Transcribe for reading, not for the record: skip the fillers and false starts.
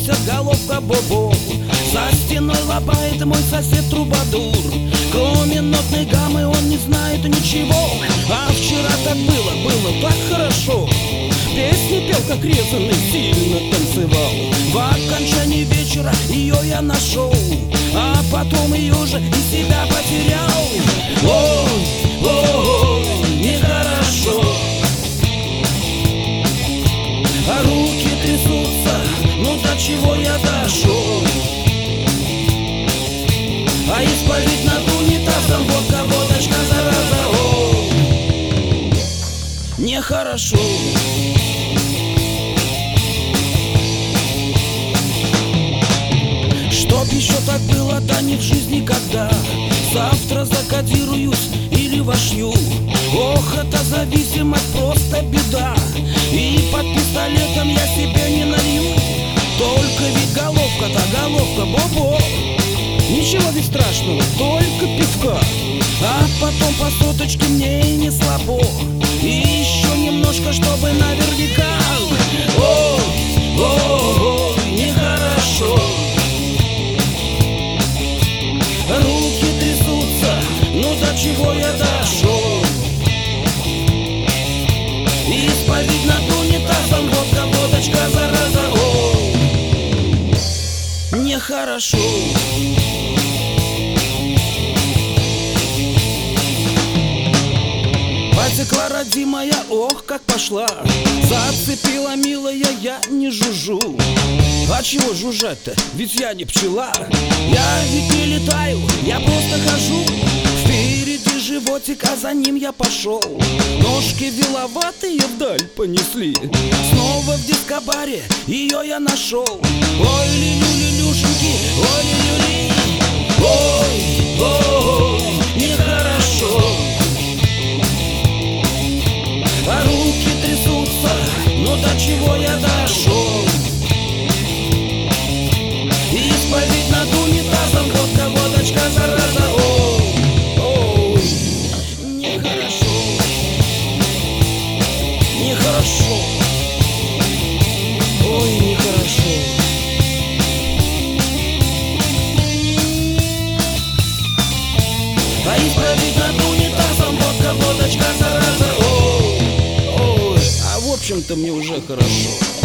носят головка бобо. За стеной лобает мой сосед трубадур. Кроме нотной гаммы он не знает ничего. А вчера так было так хорошо. Песни пел, как резанный, сильно танцевал. В окончании вечера ее я нашел, а потом ее же и себя потерял. Ой, ой, нехорошо. А руки трясутся, ну до чего я дошел. А исповедь над унитазом, водка, водочка, зараза. О, нехорошо. Чтоб еще так было, да не в жизни когда. Завтра закодируюсь или вошью. Ох, это зависимость, просто беда. И под пистолетом я себе не налью. Только ведь головка-то головка бобо. Ничего ведь страшного, только пивка. А потом по соточке мне и не слабо. И еще немножко, чтобы наверняка. Ой, ой, нехорошо. Руки трясутся, ну до чего я дошел. Исповедь над унитазом, водка, водочка, зараза. О, нехорошо. Потекла родимая, ох, как пошла. Зацепила, милая, я не жужжу. А чего жужжать-то? Ведь я не пчела. Я ведь не летаю, я просто хожу. Впереди животик, а за ним я пошел. Ножки виловатые вдаль понесли. Снова в дискобаре ее я нашел. Ой, лилю-лилюшеньки, ой, лилюли. Ой, ой, нехорошо. А руки трясутся, ну до чего я дошел. Исповедь над унитазом, водка, водочка, зараза. Ой, нехорошо. Нехорошо. Ой, нехорошо. А исповедь над унитазом, водка, водочка, зараза. Ой, в общем-то мне уже хорошо.